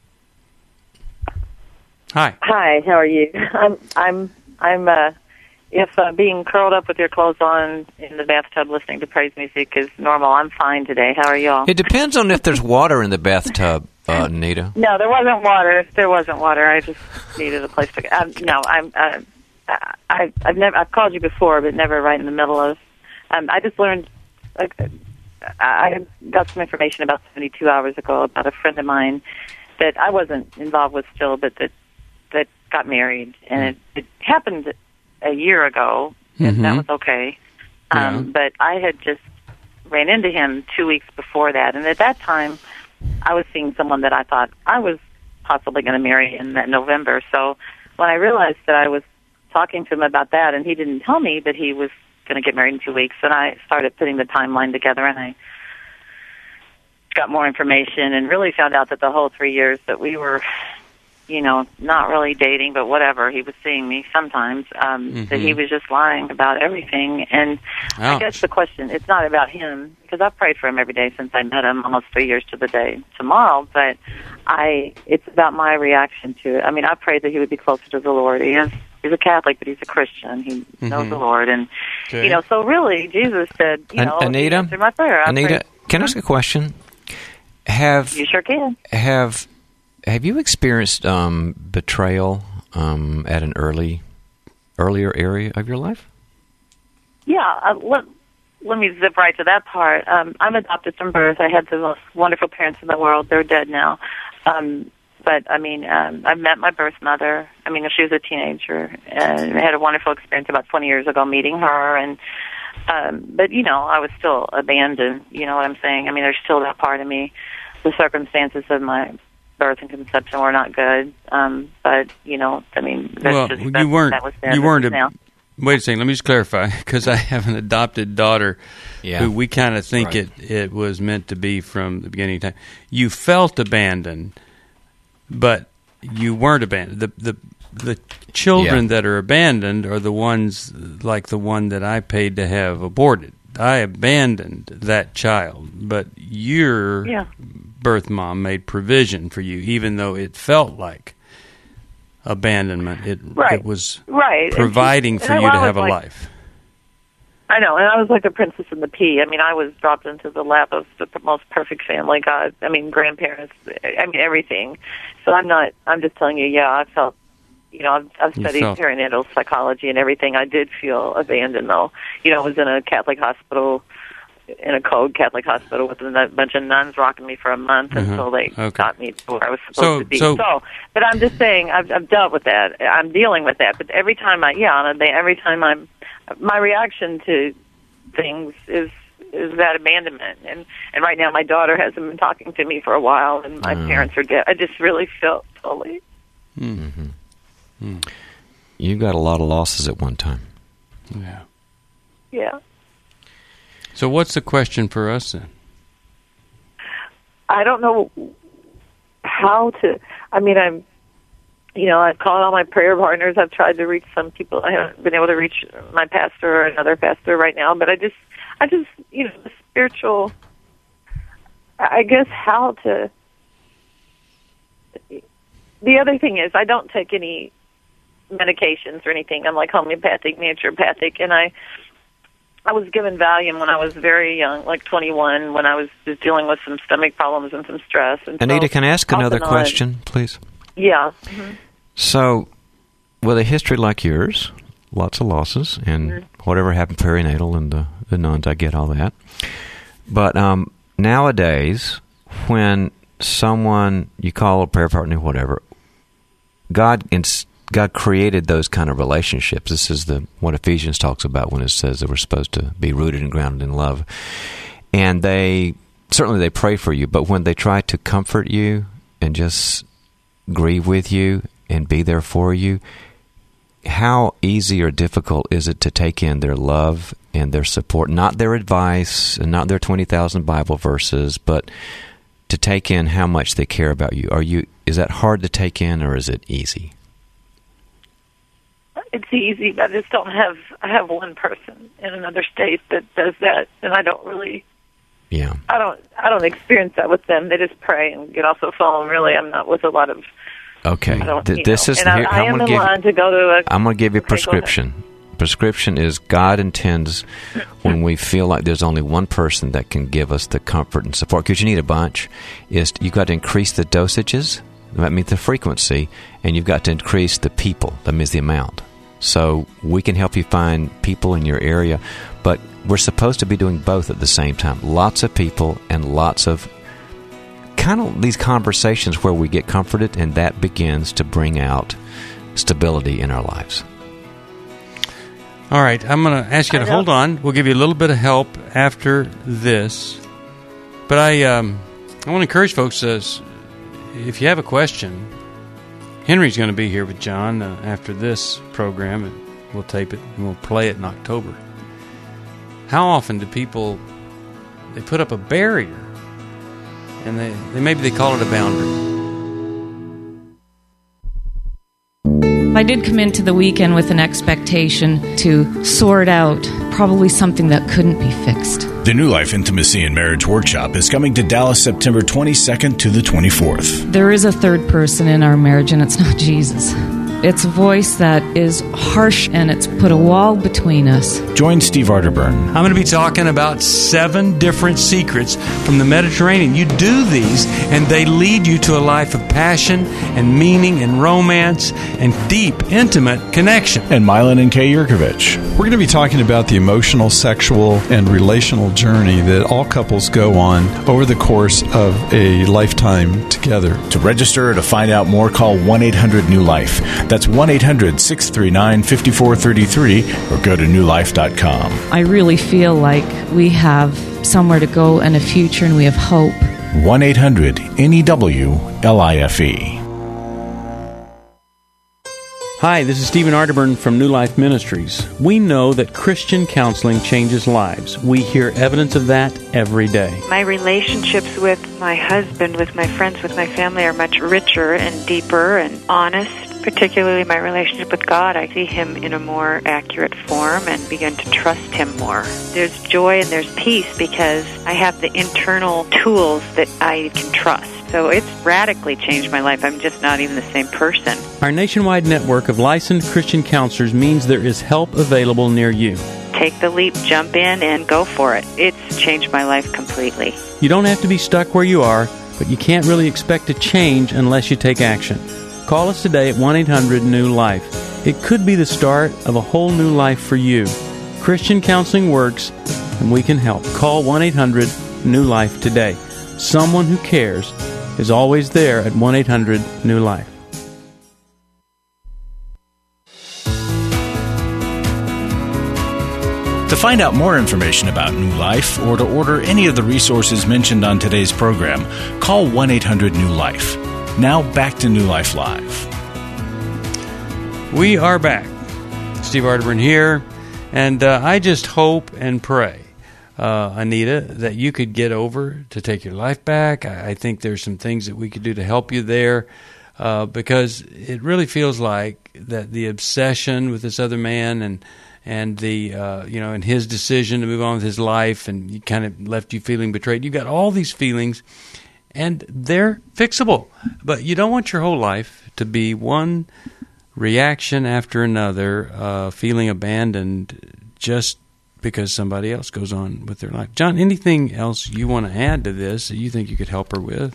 Hi. Hi. How are you? I'm. I'm. I'm. Uh, if uh, being curled up with your clothes on in the bathtub listening to praise music is normal, I'm fine today. How are y'all? It depends on if there's water in the bathtub, uh, Anita. No, there wasn't water. There wasn't water. I just needed a place to go. Um, no, I'm. Uh, I, I've never. I've called you before, but never right in the middle of. Um, I just learned. Like, I got some information about seventy-two hours ago about a friend of mine that I wasn't involved with still, but that that got married, and it, it happened a year ago, and mm-hmm. that was okay. Um, yeah. But I had just ran into him two weeks before that, and at that time, I was seeing someone that I thought I was possibly going to marry in that November. So when I realized that I was talking to him about that, and he didn't tell me that he was going to get married in two weeks, and I started putting the timeline together, and I got more information and really found out that the whole three years that we were, you know, not really dating, but whatever, he was seeing me sometimes, um, mm-hmm. that he was just lying about everything. And Ouch. I guess the question, it's not about him, because I've prayed for him every day since I met him, almost three years to the day tomorrow, but I, it's about my reaction to it. I mean, I prayed that he would be closer to the Lord. He is He's a Catholic, but he's a Christian. He mm-hmm. knows the Lord, and okay. you know. So really, Jesus said, "You know, Anita, answer my prayer." I Anita, prayed. Can I ask a question? Have you sure can? Have Have you experienced um, betrayal um, at an early, earlier area of your life? Yeah. Uh, let Let me zip right to that part. Um, I'm adopted from birth. I had the most wonderful parents in the world. They're dead now. Um, But, I mean, um, I met my birth mother. I mean, she was a teenager, and I had a wonderful experience about twenty years ago meeting her. And um, But, you know, I was still abandoned. You know what I'm saying? I mean, there's still that part of me. The circumstances of my birth and conception were not good. Um, but, you know, I mean, that's well, just, you that, weren't, that was then. You weren't a, now. Wait a second, let me just clarify, because I have an adopted daughter yeah. who we kind of think right. it, it was meant to be from the beginning of time. You felt abandoned, but you weren't abandoned. The the the children yeah. that are abandoned are the ones like the one that I paid to have aborted. I abandoned that child, but your yeah. birth mom made provision for you, even though it felt like abandonment. It right. it was right. providing she, for you well, to have a like, life. I know, and I was like a princess in the pea. I mean, I was dropped into the lap of the most perfect family. God, I mean, grandparents. I mean, everything. So I'm not. I'm just telling you. Yeah, I felt. You know, I've, I've studied felt. perinatal psychology and everything. I did feel abandoned, though. You know, I was in a Catholic hospital, in a code Catholic hospital with a bunch of nuns rocking me for a month uh-huh. until they okay. got me to where I was supposed so, to be. So, so, but I'm just saying, I've, I've dealt with that. I'm dealing with that. But every time I, yeah, on a day, every time I'm, my reaction to things is is that abandonment. And and right now, my daughter hasn't been talking to me for a while, and my uh-huh. parents are dead. I just really felt totally. Mm-hmm. Hmm. You got a lot of losses at one time. Yeah. Yeah. So what's the question for us then? I don't know how to. I mean, I'm. You know, I've called all my prayer partners. I've tried to reach some people. I haven't been able to reach my pastor or another pastor right now. But I just, I just, you know, the spiritual. I guess how to. The other thing is, I don't take any medications or anything. I'm like homeopathic, naturopathic, and I I was given Valium when I was very young, like twenty-one, when I was just dealing with some stomach problems and some stress. And Anita, so, can I ask another question, please? Yeah. Mm-hmm. So, with a history like yours, lots of losses, and mm-hmm. whatever happened perinatal and the, the nuns, I get all that. But um, nowadays, when someone, you call a prayer partner, whatever, God inst- God created those kind of relationships. This is the what Ephesians talks about when it says that we're supposed to be rooted and grounded in love. And they certainly they pray for you, but when they try to comfort you and just grieve with you and be there for you, how easy or difficult is it to take in their love and their support, not their advice and not their twenty thousand Bible verses, but to take in how much they care about you? Are you is that hard to take in, or is it easy? It's easy. I just don't have. I have one person in another state that does that, and I don't really. Yeah. I don't. I don't experience that with them. They just pray and get off the phone. Really, I'm not with a lot of. Okay. Th- this know. is. And Here, I, I am in give, line to go to a. I'm going to give you a okay, prescription. Prescription is God intends when we feel like there's only one person that can give us the comfort and support, because you need a bunch, is you've got to increase the dosages, that means the frequency, and you've got to increase the people, that means the amount. So we can help you find people in your area, but we're supposed to be doing both at the same time. Lots of people and lots of kind of these conversations where we get comforted, and that begins to bring out stability in our lives. All right, I'm going to ask you to hold on. We'll give you a little bit of help after this. But I um, I want to encourage folks, uh, if you have a question, Henry's going to be here with John uh, after this program, and we'll tape it and we'll play it in October. How often do people, they put up a barrier, and they, they maybe they call it a boundary? I did come into the weekend with an expectation to sort out probably something that couldn't be fixed. The New Life Intimacy and Marriage Workshop is coming to Dallas September twenty-second to the twenty-fourth. There is a third person in our marriage, and it's not Jesus. It's a voice that is harsh, and it's put a wall between us. Join Steve Arterburn. I'm going to be talking about seven different secrets from the Mediterranean. You do these, and they lead you to a life of passion and meaning and romance and deep, intimate connection. And Milan and Kay Yurkovich. We're going to be talking about the emotional, sexual, and relational journey that all couples go on over the course of a lifetime together. To register or to find out more, call one eight hundred new life. That's one eight hundred six three nine five four three three or go to new life dot com. I really feel like we have somewhere to go and a future, and we have hope. one eight hundred N E W L I F E. Hi, this is Stephen Arterburn from New Life Ministries. We know that Christian counseling changes lives. We hear evidence of that every day. My relationships with my husband, with my friends, with my family are much richer and deeper and honest. Particularly my relationship with God, I see Him in a more accurate form and begin to trust Him more. There's joy and there's peace because I have the internal tools that I can trust. So it's radically changed my life. I'm just not even the same person. Our nationwide network of licensed Christian counselors means there is help available near you. take the leap, jump in, and go for it. It's changed my life completely. You don't have to be stuck where you are, but you can't really expect to change unless you take action. Call us today at one eight hundred new life. It could be the start of a whole new life for you. Christian counseling works, and we can help. Call one eight hundred new life today. Someone who cares is always there at one eight hundred new life. To find out more information about New Life or to order any of the resources mentioned on today's program, call one eight hundred new life. Now back to New Life Live. We are back. Steve Arterburn here, and uh, I just hope and pray, uh, Anita, that you could get over to take your life back. I, I think there's some things that we could do to help you there, uh, because it really feels like that the obsession with this other man and and the uh, you know and his decision to move on with his life, and he kind of left you feeling betrayed. You've got all these feelings, and they're fixable, but you don't want your whole life to be one reaction after another, uh, feeling abandoned just because somebody else goes on with their life. John, anything else you want to add to this that you think you could help her with?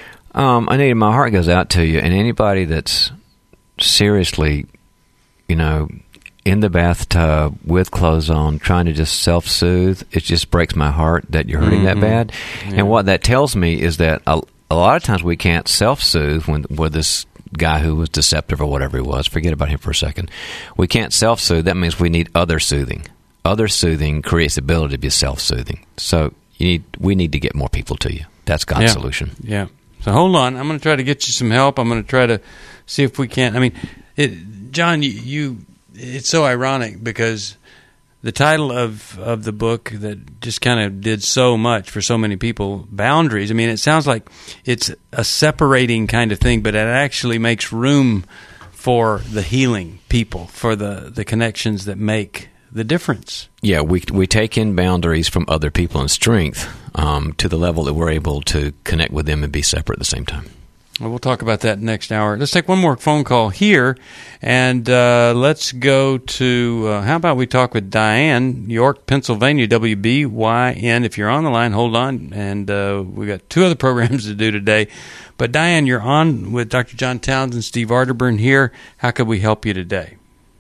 Um, Anita, my heart goes out to you, and anybody that's seriously, you know, in the bathtub with clothes on, trying to just self-soothe, it just breaks my heart that you're hurting Mm-hmm. that bad. Yeah. And what that tells me is that a, a lot of times we can't self-soothe when with this guy who was deceptive or whatever he was. Forget about him for a second. We can't self-soothe. That means we need other soothing. Other soothing creates the ability to be self-soothing. So you need we need to get more people to you. That's God's Yeah. solution. Yeah. So hold on. I'm going to try to get you some help. I'm going to try to see if we can. I mean, it, John, you, you it's so ironic because the title of, of the book that just kind of did so much for so many people, Boundaries. I mean, it sounds like it's a separating kind of thing, but it actually makes room for the healing people, for the, the connections that make the difference. Yeah, we we take in boundaries from other people and strength um, to the level that we're able to connect with them and be separate at the same time. Well, we'll talk about that next hour. Let's take one more phone call here, and uh, let's go to, uh, how about we talk with Diane, York, Pennsylvania, W B Y N. If you're on the line, hold on, and uh, we've got two other programs to do today. But Diane, you're on with Doctor John Townsend, Steve Arterburn here. How could we help you today?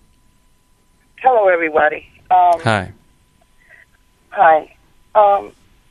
Hello, everybody. Um, Hi. Hi. Um,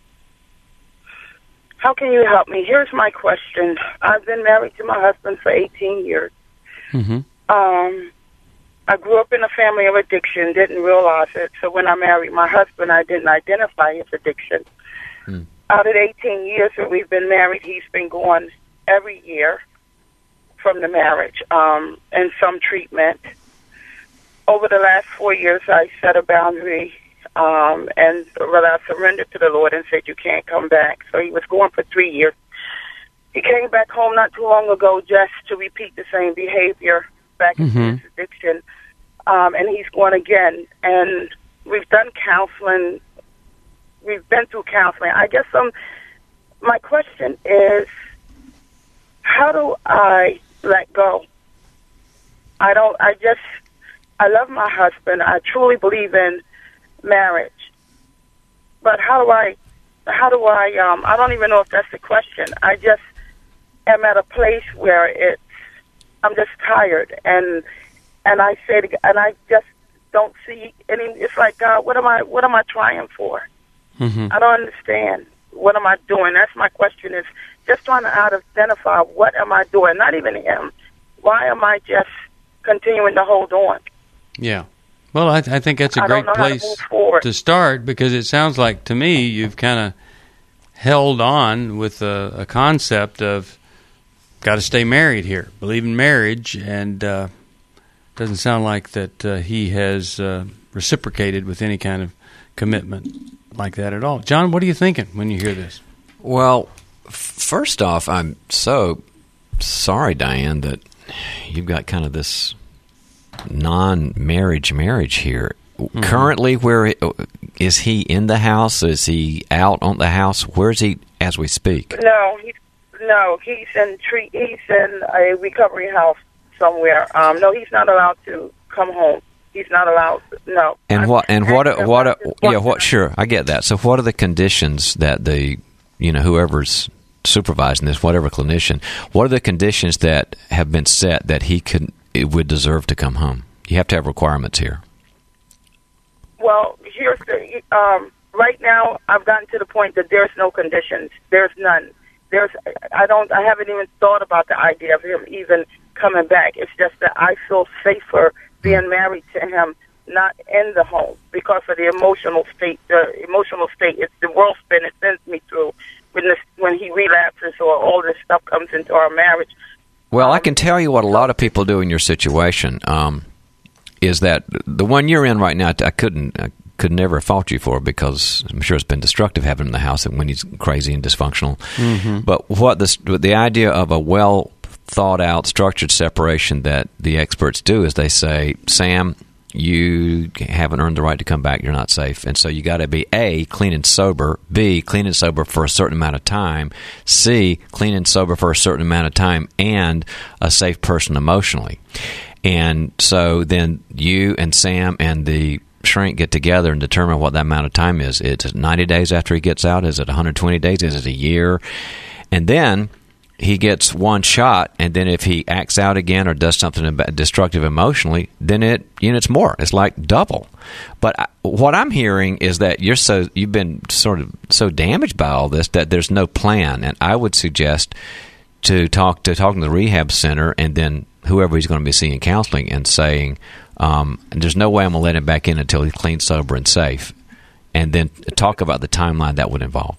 how can you help me? Here's my question. I've been married to my husband for eighteen years. Mm-hmm. Um, I grew up in a family of addiction, didn't realize it. So when I married my husband, I didn't identify his addiction. Mm. Out of eighteen years that we've been married, he's been going every year from the marriage um, and some treatment. Over the last four years, I set a boundary, um, and well, I surrendered to the Lord and said, you can't come back. So he was going for three years. He came back home not too long ago just to repeat the same behavior back into Mm-hmm. his addiction, um, and he's going again. And we've done counseling. We've been through counseling. I guess um, my question is, how do I let go? I don't, I just... I love my husband. I truly believe in marriage. But how do I, how do I, um, I don't even know if that's the question. I just am at a place where it's, I'm just tired. And, and I say, to, and I just don't see any, it's like, God, what am I, what am I trying for? Mm-hmm. I don't understand. What am I doing? That's my question, is just trying to identify what am I doing? Not even him. Why am I just continuing to hold on? Yeah. Well, I, I think that's a I great don't know how to place move forward. to start, because it sounds like to me you've kind of held on with a, a concept of got to stay married here, believe in marriage, and uh, doesn't sound like that uh, he has uh, reciprocated with any kind of commitment like that at all. John, what are you thinking when you hear this? Well, f- first off, I'm so sorry, Diane, that you've got kind of this non-marriage marriage here. Mm-hmm. Currently, where is he? In the house? Is he out on the house? Where is he as we speak? No, he's no, he's in treat. He's in a recovery house somewhere. Um, no, he's not allowed to come home. He's not allowed. No. And what? And what? I, What? I, what yeah. What? Sure, I get that. So, what are the conditions that the, you know, whoever's supervising this, whatever clinician, what are the conditions that have been set that he could, it would deserve to come home? You have to have requirements here. Well, here's the. Um, right now, I've gotten to the point that there's no conditions. There's none. There's. I don't. I haven't even thought about the idea of him even coming back. It's just that I feel safer being married to him, not in the home, because of the emotional state. The emotional state, it's the whirlwind it sends me through when this, when he relapses or all this stuff comes into our marriage. Well, um, I can tell you what a lot of people do in your situation um, is that the one you're in right now. I couldn't, I could never fault you for, because I'm sure it's been destructive having him in the house when he's crazy and dysfunctional. Mm-hmm. But what this, the idea of a well thought out, structured separation that the experts do is they say, Sam, you haven't earned the right to come back. You're not safe. And so you got to be A, clean and sober, B, clean and sober for a certain amount of time, C, clean and sober for a certain amount of time, and a safe person emotionally. And so then you and Sam and the shrink get together and determine what that amount of time is. It's ninety days after he gets out? Is it one hundred twenty days? Is it a year? And then he gets one shot, and then if he acts out again or does something destructive emotionally, then it you know it's more. It's like double. But I, what I'm hearing is that you're so you've been sort of so damaged by all this that there's no plan. And I would suggest to talk to talking to the rehab center and then whoever he's going to be seeing counseling and saying, um, "There's no way I'm going to let him back in until he's clean, sober, and safe," and then talk about the timeline that would involve.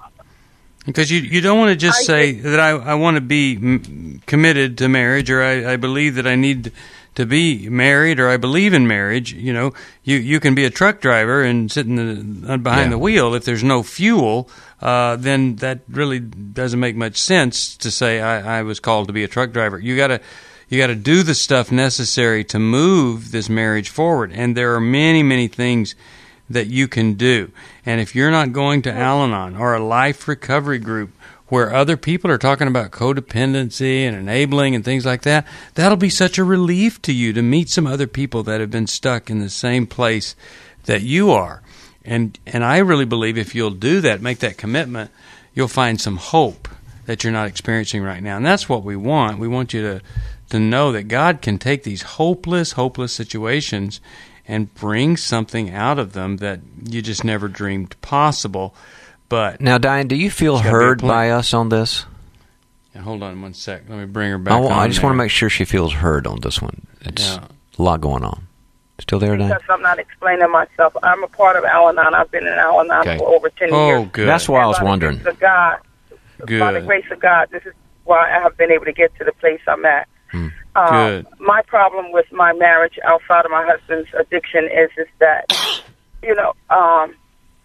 Because you you don't want to just say that I, I want to be m- committed to marriage, or I, I believe that I need to be married, or I believe in marriage. You know, you, you can be a truck driver and sit in the, behind yeah. the wheel. If there's no fuel, uh, then that really doesn't make much sense to say I, I was called to be a truck driver. You gotta you gotta do the stuff necessary to move this marriage forward, and there are many many things that you can do. And if you're not going to Al-Anon or a life recovery group where other people are talking about codependency and enabling and things like that, that'll be such a relief to you to meet some other people that have been stuck in the same place that you are. And and I really believe if you'll do that, make that commitment, you'll find some hope that you're not experiencing right now. And that's what we want. We want you to, to know that God can take these hopeless, hopeless situations and bring something out of them that you just never dreamed possible. But now, Diane, do you feel heard by us on this? Yeah, hold on one sec. Let me bring her back I, on I just there. want to make sure she feels heard on this one. It's yeah. a lot going on. Still there, Diane? Because I'm not explaining myself. I'm a part of Al-Anon. I've been in Al-Anon okay. for over ten oh, years. Oh, good. That's why and I was by wondering. The grace of God, good. By the grace of God, this is why I have been able to get to the place I'm at. Hmm. Um, Good. My problem with my marriage outside of my husband's addiction is is that, you know, um,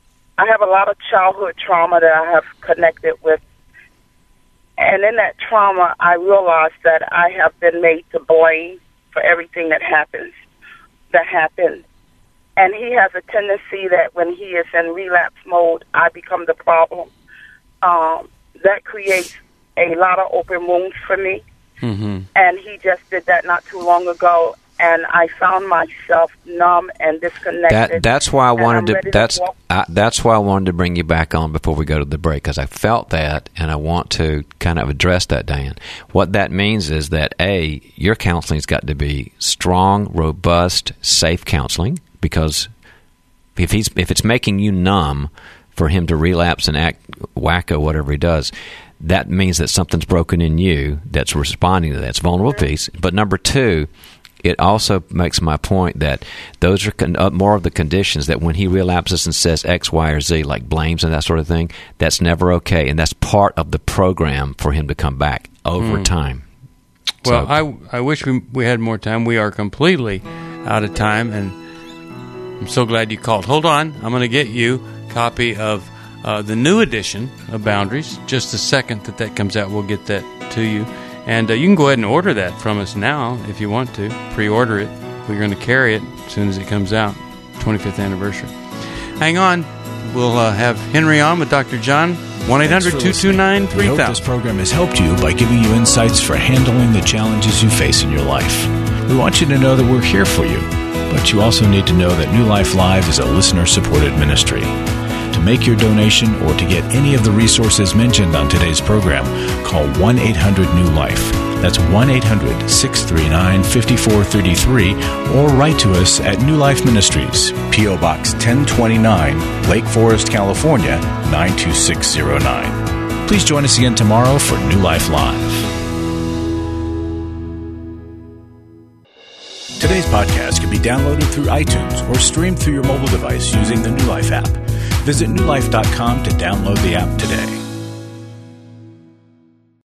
I have a lot of childhood trauma that I have connected with. And in that trauma, I realized that I have been made to blame for everything that happens, that happened. And he has a tendency that when he is in relapse mode, I become the problem. Um, that creates a lot of open wounds for me. Mm-hmm. And he just did that not too long ago, and I found myself numb and disconnected. That, that's why I wanted to. That's to I, that's why I wanted to bring you back on before we go to the break, because I felt that, and I want to kind of address that, Diane. What that means is that a your counseling's got to be strong, robust, safe counseling, because if he's if it's making you numb for him to relapse and act wacko, whatever he does, that means that something's broken in you that's responding to that. It's vulnerable piece. But number two, it also makes my point that those are con- uh, more of the conditions that when he relapses and says X, Y, or Z, like blames and that sort of thing, that's never okay. And that's part of the program for him to come back over mm. time. Well, so, I, I wish we, we had more time. We are completely out of time, and I'm so glad you called. Hold on. I'm going to get you a copy of Uh, the new edition of Boundaries. Just the second that that comes out, we'll get that to you. And uh, you can go ahead and order that from us now if you want to. Pre-order it. We're going to carry it as soon as it comes out. twenty-fifth anniversary. Hang on. We'll uh, have Henry on with Doctor John. one eight hundred two two nine three thousand. We hope this program has helped you by giving you insights for handling the challenges you face in your life. We want you to know that we're here for you. but you also need to know that New Life Live is a listener-supported ministry. To make your donation or to get any of the resources mentioned on today's program, call one eight hundred new life. That's one eight hundred six three nine five four three three, or write to us at New Life Ministries, P O. Box ten twenty-nine, Lake Forest, California, nine two six zero nine. Please join us again tomorrow for New Life Live. Today's podcast can be downloaded through iTunes or streamed through your mobile device using the New Life app. Visit new life dot com to download the app today.